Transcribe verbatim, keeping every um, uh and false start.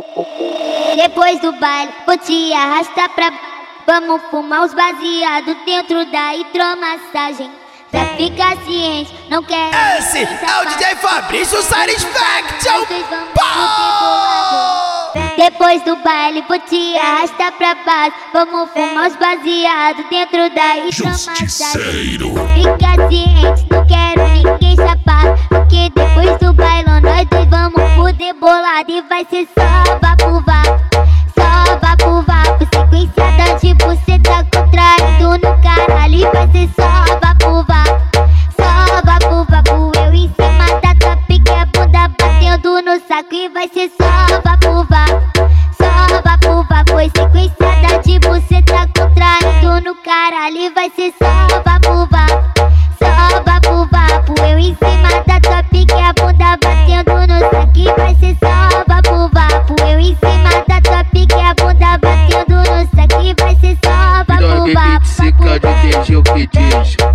Depois do baile, vou te arrastar pra baixo. Vamos fumar os baseados dentro da hidromassagem. Pra ficar ciente, não quero. Esse é o D J Fabrício Satisfaction. Depois do baile, vou te arrastar pra baixo. Vamos fumar os baseados dentro da hidromassagem. Fica ciente, não quero ninguém chapado. Porque depois do bailão nós dois vamos fuder bolado. E vai ser só vapo vapo, só vapo vapo. Sequência da tipo cê tá contraindo no caralho. E vai ser só vapo vapo, só vapo vapo. Eu em cima da tua pique, a bunda batendo no saco. E vai ser só vapo vapo, só vapo vapo. E sequência da tipo cê tá contraindo no caralho. E vai ser só vapo vapo, só vapo vapo. Eu em cima da tua pique, a bunda batendo no saco. E vai ser só vapo vapo. Eu em cima da tua pique, a bunda batendo no saco. E vai ser só vapo vapo. Seca de D J o que diz.